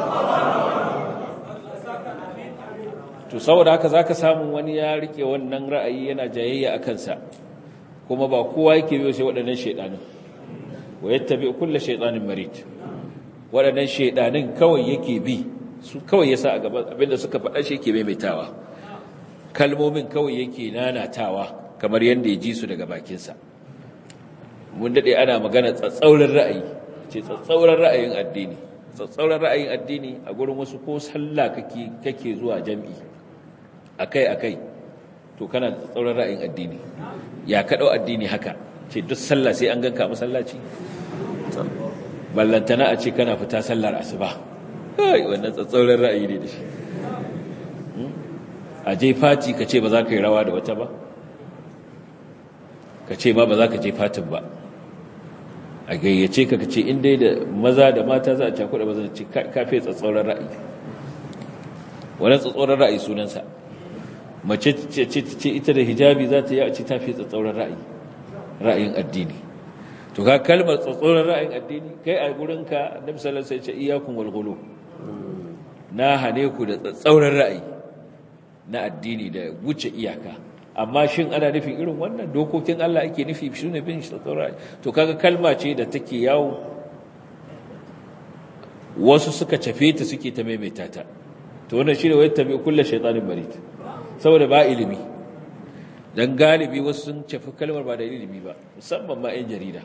To saboda haka zaka samu wani ya rike wannan ra'ayi yana jayayya akan sa, kuma ba kowa yake biyo sai waɗannan shedanin. Wa yattabi kullu shaytanin marid. Waɗannan shedanin kawai yake bi, su kawai yasa a gaba abinda suka faɗa shi yake maimaitawa. Kalmomin kawai yake nanatawa kamar yanda ya ji su daga bakin sa. Mun dade ana magana tsatsauran ra'ayi, ce tsatsauran ra'ayin addini. Tsatsauran ra'ayin addini a gurin wasu ko sallah kake zuwa jami'i akai to kana da tsatsauran ra'ayin addini. Ya kaɗau addini haka, ce duk sallah sai an ganka masallaci, ballantana a ce kana fita sallar asuba, kai wannan tsatsauran ra'ayi ne da shi. A je fati ka ce ba za ka yi rawa da wata ba, ka ce ma ba za ka je fatin ba, a gayyace ka ce in dai da maza da mata za a cakuɗa ba za a ce kafe tsatsauran ra'ayi. Wannan tsatsauran ra'ayi sunansa. Mace ce ita da hijabi za ta yi a ci tafi tsatsauran ra'ayin addini. To ka kalmar tsatsauran ra'ayin addini kai a gurinka Annabi sallallahu alaihi wasallam ya ce iyyakum wal ghulu, na hane ku da tsatsauran ra'ayi na addini da wuce iyaka. Amma shin ana nufin irin wannan dokokin Allah ake nufi shi ne bin tsatsauran ra'ayi? To kaga kalma ce da take yawo, wasu suka cafe ta suke ta maimaita ta. To wannan shine wayar tabi kullu shaytanin marid, saboda ba ilimi. Dan galibi wasu sun cafi kalmar ba da ilimi ba, musamman ma 'yan jarida.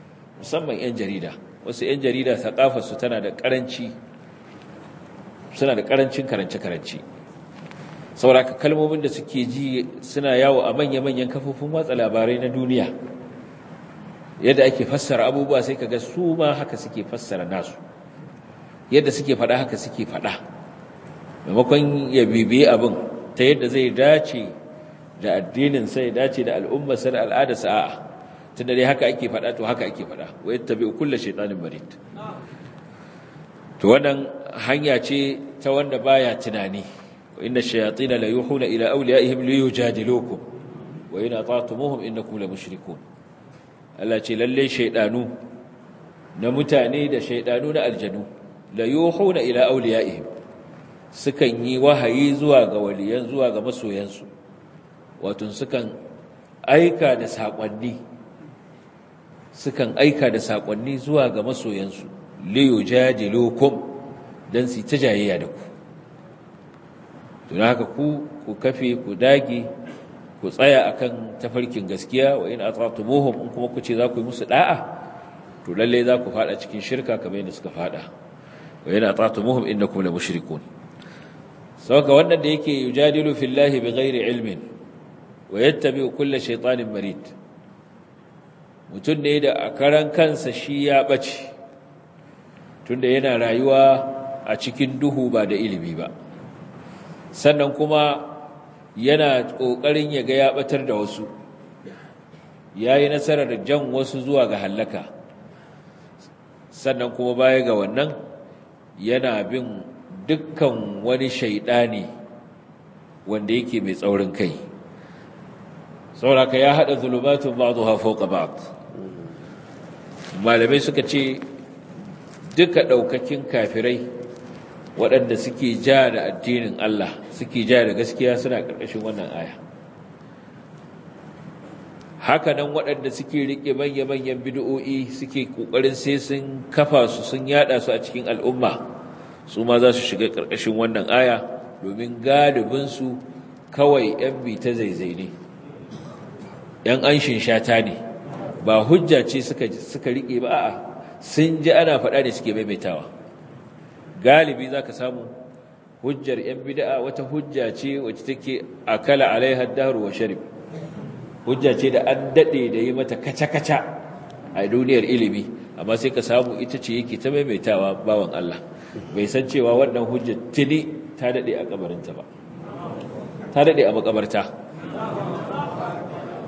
Wasu 'yan jarida sakafarsu tana da karanci, suna da karancin karance-karance. Saboda kalmomin da suke ji suna yawo a manya-manyan kafofin watsa labarai na duniya, yadda ake fassara abubuwa sai kaga su ma haka suke fassara nasu, yadda suke faɗa haka suke faɗa, maimakon ya bibiye abin ta yadda zai dace da addinin sai dace da al'ummar sa da al'adarsa. A'a, tunda dai haka ake faɗa to haka ake faɗa. Wa yattabi'u kullu shaytanin marid. To wannan hanya ce ta wanda baya tunani. Wa inna ash-shayatina la yuhuna ila awliyaihim liyujadilukum wa in ata'tumuhum innakum la mushrikun. Allah ce lalle shaydanu na mutane da shaydanu na aljanu la yuhuna ila awliyaihim, sukan yi wahayi zuwa ga waliyan, zuwa ga masoyansu, wato sukan aika da saƙonni zuwa ga masoyansu, liyu jadilukum, don su ta jayayya da ku. Tuna haka ku kafe, ku dage, ku tsaya akan tafarkin gaskiya. Wa in ata'tumuhum, in kuma ku ce za ku yi musu da'a, to lalle za ku fada cikin shirka kamar yadda suka fada. Wa in ata'tumuhum innakum la mushrikun. Sauka wannan da yake yujadilu fillahi bighairi ilmin wa yattabi'u kulla shaytanin marid, mutum ne da a karan kansa shi ya bace, tunda yana rayuwa a cikin duhu ba da ilimi ba, sannan kuma yana kokarin ya ga ya batar da wasu, yayi nasarar jan wasu zuwa ga halaka, sannan kuma baya ga wannan yana bin dukkan wani shaidani wanda yake mai tsaurin kai. Sauraka ya haɗa zulumatun ba'dha fawqa ba'd. Malamai suka ce duka ɗaukakin kafirai waɗanda suke ja da addinin Allah, suke ja da gaskiya, suna ƙarƙashin wannan aya. Haka nan waɗanda suke riƙe manya-manyan bid'o'i, suke ƙoƙarin sai sun kafa su, sun yaɗa su a cikin al'umma, su ma za su shiga ƙarƙashin wannan aya, domin galibinsu kawai ‘yan bi ta zaizai ne, ‘yan anshin shata ne, ba hujja ce suka riƙe ba, a'a sun ji ana faɗa ne suke maimaitawa. Galibi za ka samu hujjar ‘yan bida'a wata hujja ce wacce take akala alaiha dahru wa sharib, hujja ce da an daɗe da yi mata kaca-kaca a duniyar ilimi, amma sai ka samu ita ce yake ta maimaitawa bawan Allah, bai san cewa wannan hujjar tuni ta daɗe a kabarinta ba, ta daɗe a makabarta.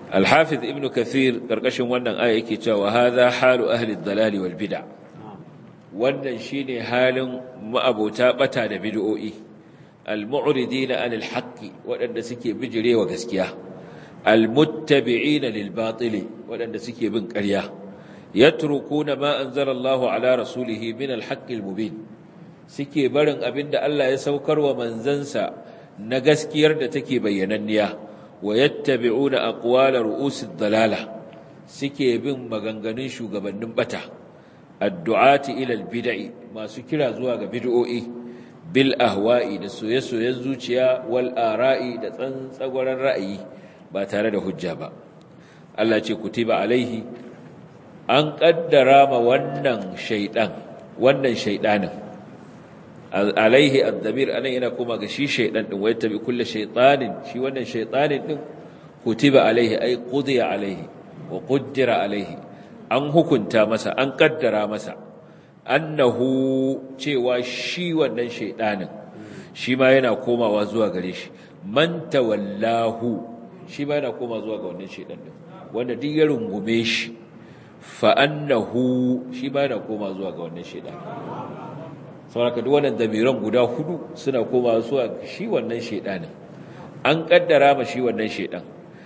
al-hafiz ibn kathir karkashin wannan aya yake cewa hadha halu ahli ad-dalal wal bid'ah wannan shine halin ma'abota bata da bid'o'i al-mu'ridina 'anil haqqi wadanda suke bijirewa gaskiya al-muttabi'ina lil batili wadanda suke bin ƙarya yatrukuna ma anzala Allahu ala rasulihi min al-haqqi al-mubin suke barin abinda Allah ya saukarwa manzansa na gaskiyar da take bayyananniya wa yattabi'una aqwala ru'usid dalala suke bin maganganun shugabannin bata addu'ati ila albid'i masu kira zuwa ga bid'o'i bil ahwa'i da soyayyen zuciya wal ara'i da tsantsagwaran ra'ayi ba tare da hujja ba Allah ce kutiba alaihi an kaddara ma wannan shaydanin alaihi ad-damir anan yana kuma ga shi shaydan din wayta bi kulli shaytanin shi wannan shaytanin din kutiba alaihi ay qudiya alaihi wa qaddara alaihi an hukunta masa an kaddara masa annahu cewa shi wannan shaydanin shi ma yana komawa zuwa gare shi man tawallahu shi ma yana komawa zuwa ga wannan shaydan din wanda duk ya rungume shi fa annahu shi ma yana komawa zuwa ga wannan shaydan saboda duk wannan damiran guda hudu suna komawa zuwa shi wannan shedanin an kaddara ma shi wannan shedan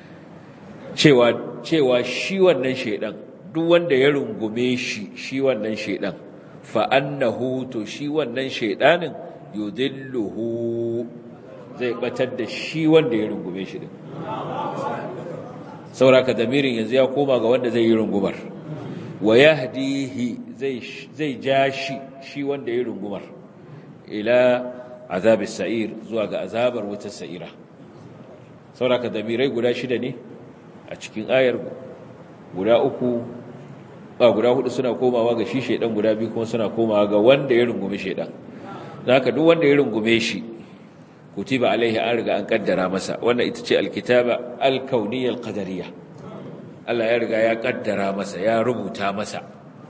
cewa shi wannan shedan duk wanda ya rungume shi wannan shedan fa annahu to shi wannan shedanin yudilluhu zai batar da shi wanda ya rungume shi din saboda damirin yanzu ya koma ga wanda zai yi rungumar wa yahdihi zai ja shi wanda ya rungumar ila azabis sa'ir zuwa ga azabar wutar sa'ira saboda damirai guda shida ne a cikin ayar guda hudu suna komawa ga shi shedan guda biyu kuma suna komawa ga wanda ya rungume shedan haka duk wanda ya rungume shi kutiba alaihi an riga an kaddara masa wannan ita ce alkitaba alkauniyya alqadariyya Allah ya riga ya kaddara masa ya rubuta masa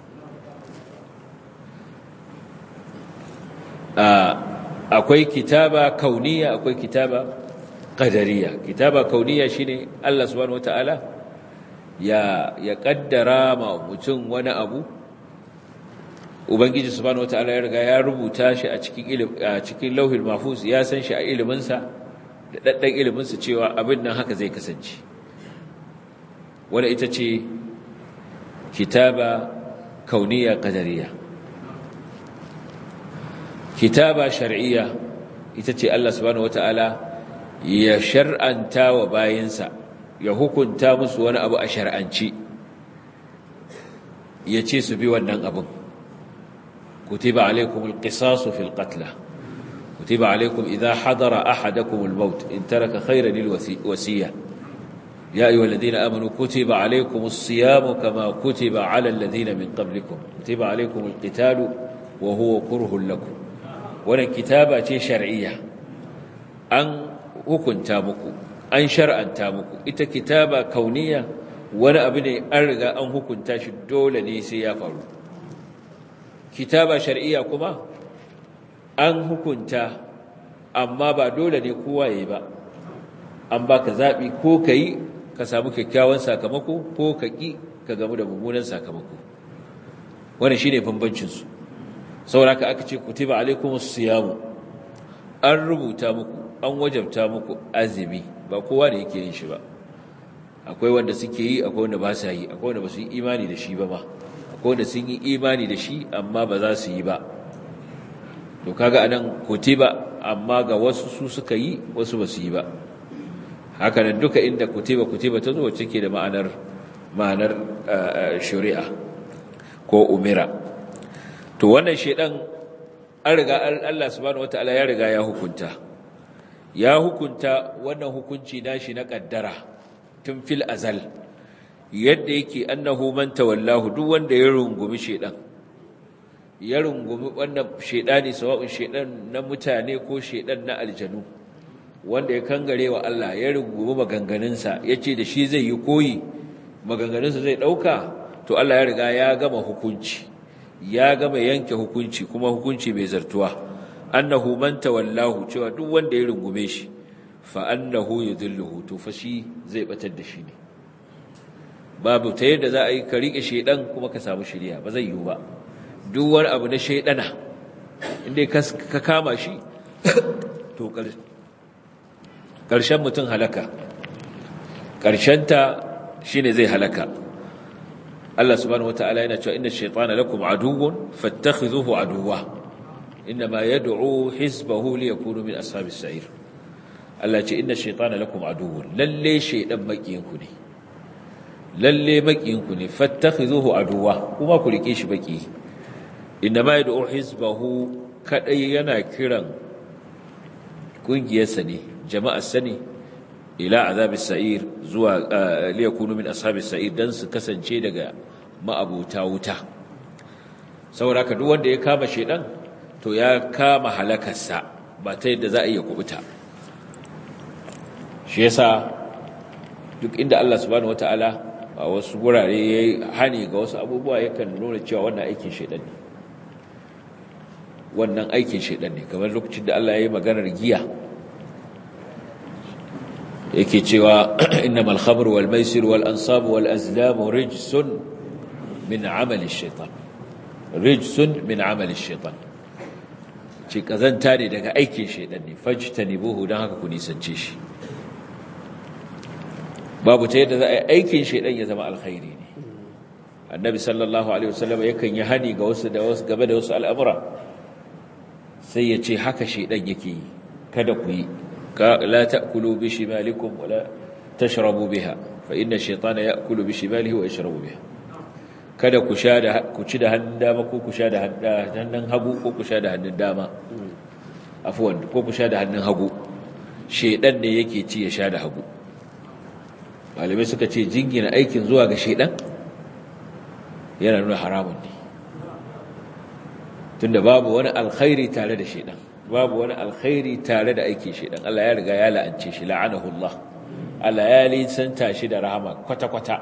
akwai kitaba kauniyya akwai kitaba qadariyya kitaba kauniyya shine Allah subhanahu wataala ya kaddara ma mutum wani abu ubangiji subhanahu wataala ya riga ya rubuta shi a cikin lauhul mahfuz ya san shi a ilimin sa da daddan ilimin sa cewa abin nan haka zai kasance wanda ita ce kitaba kauniyya qadariyya kitaba shar'iyya ita ce Allah subhanahu wataala ya shar'anta wa bayinsa ya hukunta musu wani abu a shar'anci ya ce su bi wannan abin kutiba alaikumul qisasu fil qatla kutiba alaikum idha hadara ahadakumul maut in taraka khayran lil wasiyya يا أيها الذين آمنوا كتب عليكم الصيام كما كتب على الذين من قبلكم كتب عليكم القتال وهو كره لكم ولا كتابة شرعية أن hukunta muku an shar'anta muku ita kitaba kauniya wani abu ne an riga an hukunta shi dole ne sai ya faru kitaba shar'iyya kuma an hukunta amma ba dole ne kowa yayi ba an baka zabi ko kai ka samu kyakkyawan sakamako ko ka ki ka gamu da mummunan sakamako wannan shine bambancin su saboda haka aka ce kutiba alaikumus siyam an rubuta muku an wajabta muku azumi ba kowa da yake yin shi ba akwai wanda suke yi akwai wanda ba sa yi akwai wanda ba su yi imani da shi ba ma akwai wanda sun yi imani da shi amma ba za su yi ba to kaga anan kutiba amma ga wasu su suka yi wasu ba su yi ba haka nan duka inda kutiba ta zo wacce ke da ma'anar shari'a ko umira to wannan shedan an riga Allah subhanahu wataala ya riga ya hukunta wannan hukunci nashi na kaddara tun fil azal yadda yake annahu man tawallahu duk wanda ya rungumi shedan ya rungumi wannan shedani sawa'un shedan na mutane ko shedan na aljanu wanda ya kangare wa Allah ya rungumi maganganunsa yace da shi zai yi koyi maganganunsa zai dauka to Allah ya riga ya gama hukunci ya gama yanke hukunci kuma hukunci mai zartuwa annahu man tawallahu cewa duk wanda ya rungume shi fa annahu yudhilluhu to fa shi zai batar da shi ne babu ta yadda za a yi ka riƙe shaidan kuma ka samu shiriya ba zai yiwu ba duk wani abu na shaidana inda ka kama shi to ƙarshen mutum halaka ƙarshenta shi ne zai halaka Allah subhanahu wata'ala yana cewa inna shaytana lakum aduwwun fattakhidhuhu aduwwa inma yad'u hizbahu liyakunu min ashabis sa'ir Allah ce inna shaytana lakum aduwwun lalle shaydan makiyinku ne lalle makiyinku ne fattakhidhuhu aduwwa kuma ku rike shi baki inma yad'u hizbahu kadai yana kiran kungiyarsa ne jama'ar sani ila azabis sa'ir zuwa liyakunu min ashabis sa'ir dan su kasance daga ma'abuta wuta saboda ka duk wanda ya kama shedan to ya kama halakarsa ba ta yadda za a iya kubuta shi yasa duk inda Allah subhanahu wataala a wasu gurare yayi hani ga wasu abubuwa yakan nuna cewa wannan aikin shedan ne wannan aikin shedan ne kamar lokacin da Allah yayi maganar giya yake cewa innamal khamru wal maisir wal ansab wal azlam rijsun min amali ash-shaytan rijsun min amali ash-shaytan ce kazanta ne daga aikin shaytan ne fajtanibuhu dan haka ku nisance shi babu ta yadda za a yi aikin shaytan ya zama alkhairi ne annabi sallallahu alaihi wasallam yakan yi hani ga wasu game da wasu al'amura sai ya ce haka shaytan yake yi kada ku yi لا تأكلوا بشمالكم ولا تشربوا بها فإن الشيطان يأكل بشماله ويشرب بها kada ku ci da hannun dama ko ku sha da hannun hagu ko ku sha da hannun dama afwan ko ku sha da hannun hagu shedan ne yake ci ya sha da hagu malamai suka ce jingina aikin zuwa ga shedan yana nuna haramun ne tunda babu wani alkhairi tare da shedan babu wani alkhairi tare da aikin shedan Allah ya riga ya la'ance shi la'anahu Allah Allah ya lisanta shi da rahama kwata-kwata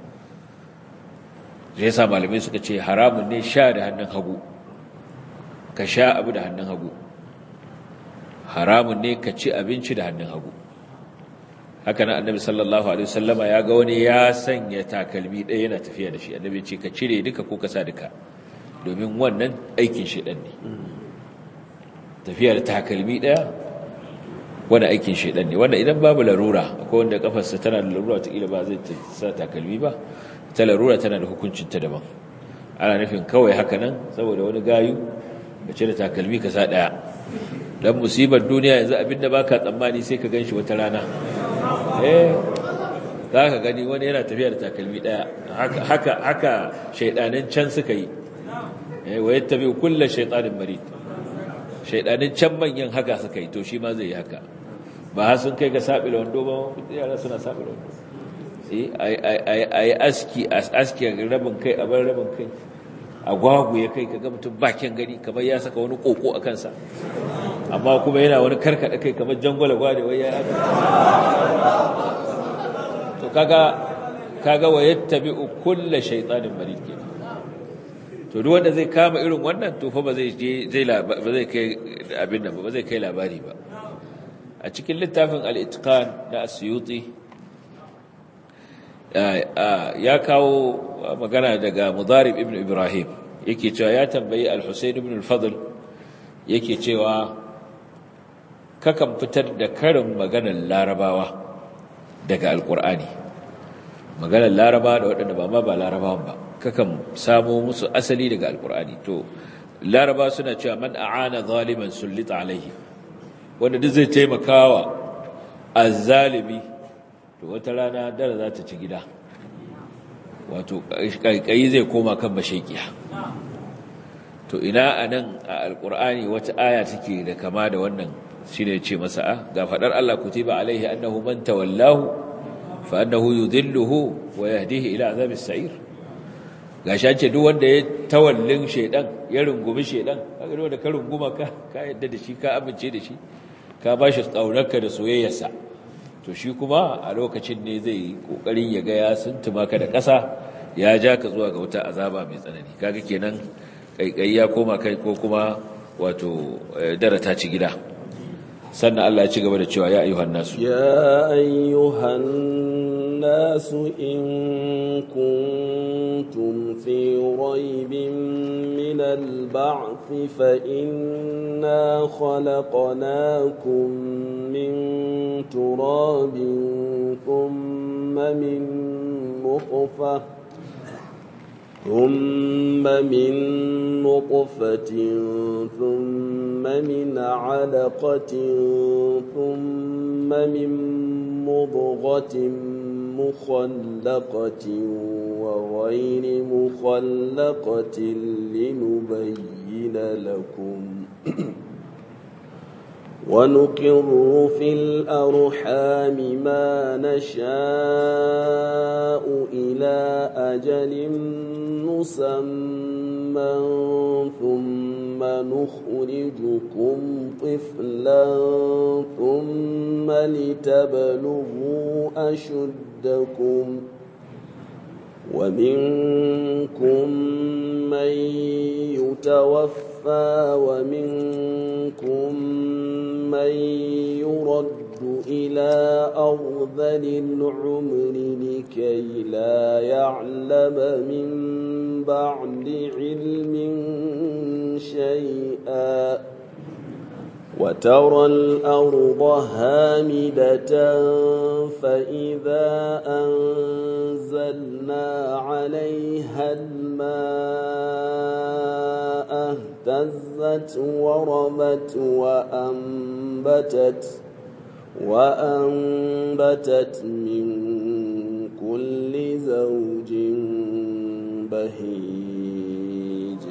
sai yasa malamai suka ce haramun ne sha da hannun hagu ka sha abu da hannun hagu haramun ne ka ci abinci da hannun hagu haka nan annabi sallallahu alaihi wasallama ya ga wani ya sanya takalmi ɗaya yana tafiya da shi annabi ya ce ka cire duka ko ka sa duka domin wannan aikin shedan ne tafiyar takalmi daya wanda aikin shedan ne wanda idan babu larura akwai wanda kafarsa tana da larura ta kila ba zai sa takalmi ba ta larura tana da hukuncin ta daban ana nufin kawai haka nan saboda wani gayu ka cire takalmi ka sa daya dan musibar duniya yanzu abinda baka tsammani sai ka ganshi wata rana zaka gani wani yana tafiya da takalmi daya haka shaydanin can suka yi wa yattabi kullu shaytanin marid shaidanin can manyan haka suka yi to shi ma zai yi haka ba har sun kai ga saɓila wando ba yara suna saɓila wando a yi aski a rabin kai a bar rabin kai a gwagu ya kai kaga mutum bakin gani kamar ya saka wani koko a kansa amma kuma yana wani karkada kai kamar jangwala gwade wai ya haka to kaga wa yattabi'u kullu shaytanin marid kenan to duk wanda zai kama irin wannan to fa ba zai kai abin nan ba zai kai labari ba a cikin littafin al-itqan na Asyuti ya kawo magana daga Mudarib ibn Ibrahim yake cewa ya tambayi al-Husayn ibn al-Fadl yake cewa kakan fitar da karin maganar Larabawa daga al-Qur'ani maganar Larabawa da waɗanda ba Larabawan ba kakan samo musu asali daga alkur'ani to laraba suna cewa man a'ana zaliman sullita alaihi wanda duk zai taimakawa azzalimi to wata rana dare za ta ci gida wato kai zai koma kan mashakiya to ina anan a alkur'ani wata aya take da kama da wannan shine ce masa ga fadar Allah kutiba alaihi annahu man tawallahu fa annahu yudhilluhu wa yahdihi ila azabis sa'ir gashi an ce duk wanda ya tawallin shedan ya rungumi shedan kaga da ka runguma ka yadda da shi ka amince da shi ka bashi tsaurarka da soyayyarsa to shi kuma a lokacin ne zai kokarin ya ga ya suntuma ka da ƙasa ya ja ka zuwa ga wata azaba mai tsanani kaga kenan kaikai ya koma kai ko kuma wato darata ci gida sannan Allah ya ci gaba da cewa ya ayyuhan nasu ya ayyuhan الناس إن كنتم في ريب من البعث فإنا خلقناكم من تراب ثم من نطفة ثم من علقة ثم من مضغة مخلقة وغير مخلقة لنبين لكم ونقر في الأرحام ما نشاء إلى أجل مسمى ثم نخرجكم طفلا ثم لتبلغوا أشدكم ومنكم من يتوفى ومنكم من يرد إلى أرذل العمر لكي لا يعلم من بعد علم شيئا وترى الأرض هامدة فإذا أنزلنا عليها الماء اهتزت وربت وأنبتت من كل زوج بهيج.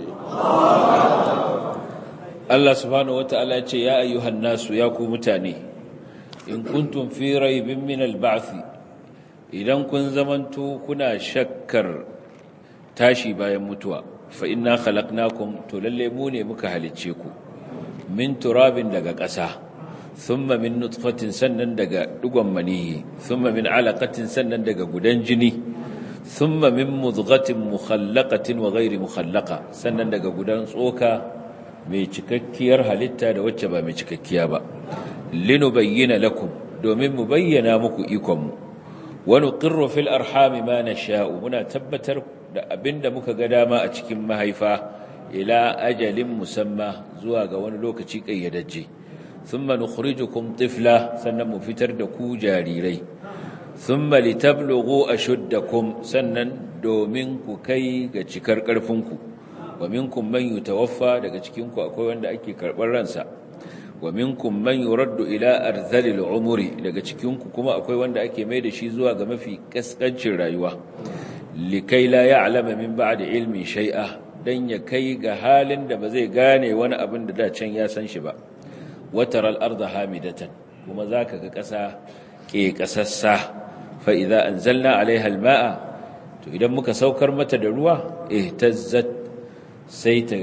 Allah subhanahu wata'ala ce ya ayyuhan nasu ya ku mutane in kuntum fi raibin min al-ba'th idan kun zamanto kuna shakkar tashi bayan mutuwa fa inna khalaqnakum to lalle mu ne muka halicce ku min turabin daga ƙasa thumma min nutfatin sannan daga dugon maniyi thumma min alaqatin sannan daga gudan jini thumma min mudghatin mukhallaqatin wa ghairi mukhallaqa sannan daga gudan tsoka mai cikakkiyar halitta da wacce ba mai cikakkiya ba linubayyana lakum domin mu bayyana muku ikonmu wa nuqirru fil arhami ma nasha'u muna tabbatar da abinda muka ga dama a cikin mahaifa ila ajalin musamma zuwa ga wani lokaci kayyadajje thumma nukhrijukum tifla sannan mu fitar da ku jarirai thumma litablughu ashuddakum sannan domin ku kai ga cikar karfinku wa minkum man yutawaffa daga cikin ku akwai wanda ake karbar ransa wa minkum man yuraddu ila arzalil umri daga cikin ku kuma akwai wanda ake mai da shi zuwa ga mafi kaskancin rayuwa likai la ya'lama min ba'di ilmi shay'a dan ya kai ga halin da ba zai gane wani abin da da can ya san shi ba wataral arda hamidatan kuma zaka ga kasa ke kasassa fa idza anzalna alaiha alma'a to idan muka saukar mata da ruwa ihtazzat sai ta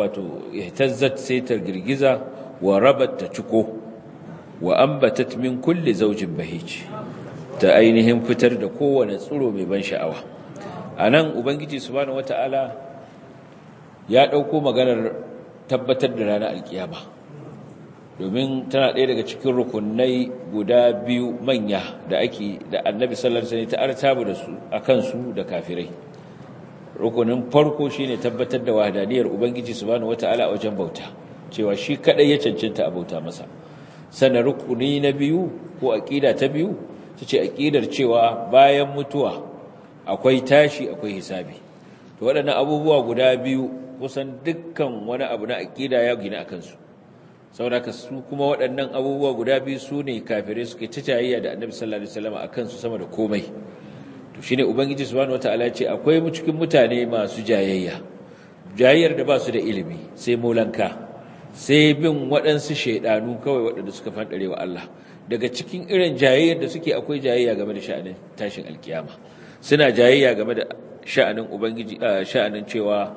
girgiza wa rabat ta ciko wa ambatat min kulli zawjin bahij ta ainihin fitar da kowane tsiro mai ban sha'awa anan ubangiji subhanahu wataala ya dauko maganar tabbatar da ranar alkiyama domin tana ɗaya daga cikin rukunai guda biyu manya da annabi sallallahu alaihi wasallam ta artabu da su akan su da kafirai. Rukunin farko shine tabbatar da wahdaniyar ubangiji subhanahu wataala a wajen bauta cewa shi kadai ya cancanta a bauta masa. Sannan rukuni na biyu ko aqida ta biyu tace aqidar cewa bayan mutuwa akwai tashi akwai hisabi. To waɗannan abubuwa guda biyu kusan dukkan wani abu na aqida ya gina akan su. Saboda su kuma waɗannan abubuwa guda biyu sune kafirai suke ta tayayya da Annabi sallallahu alaihi wasallam akan su sama da komai. Shine ubangiji subhanahu wataala ya ce akwai mu cikin mutane masu jayayyar da ba su da ilimi sai molanka sai bin waɗansu shaidanu kawai waɗanda suka fandare wa Allah daga cikin irin jayayyar da suke akwai jayayya game da sha'anin tashin alkiyama suna jayayya game da sha'anin ubangiji sha'anin cewa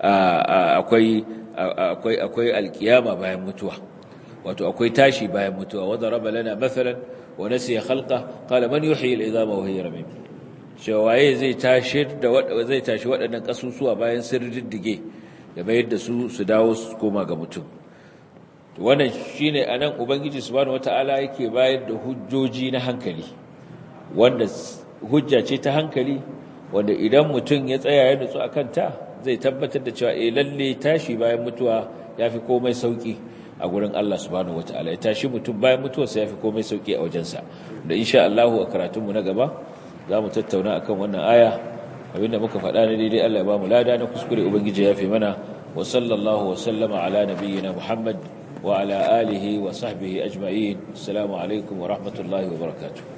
akwai alkiyama bayan mutuwa wato akwai tashi bayan mutuwa wa daraba lana mathalan wa nasiya khalqa qala man yuhyi al-idama wa hiya ramim waye zai tashi waɗannan ƙasusuwa bayan sun riddige da bayar da su dawo su koma ga mutum wannan shine anan ubangiji subhanahu wataala yake bayar da hujjoji na hankali wanda hujja ce ta hankali wanda idan mutum ya tsaya ya nutsu akan ta zai tabbatar da cewa lalle tashi bayan mutuwa yafi komai sauki a gurin Allah subhanahu wataala. Ya tashi mutum bayan mutuwarsa yafi komai sauki a wajensa. Da insha Allah a karatunmu na gaba zamu tattauna akan wannan aya. Abinda muka faɗa ne daidai Allah ya ba mu lada, na kuskure ubangiji ya fi mana. Wa sallallahu wa sallama ala nabiyyina Muhammad wa ala alihi wa sahbihi ajma'in. Assalamu alaikum wa rahmatullahi wa barakatuh.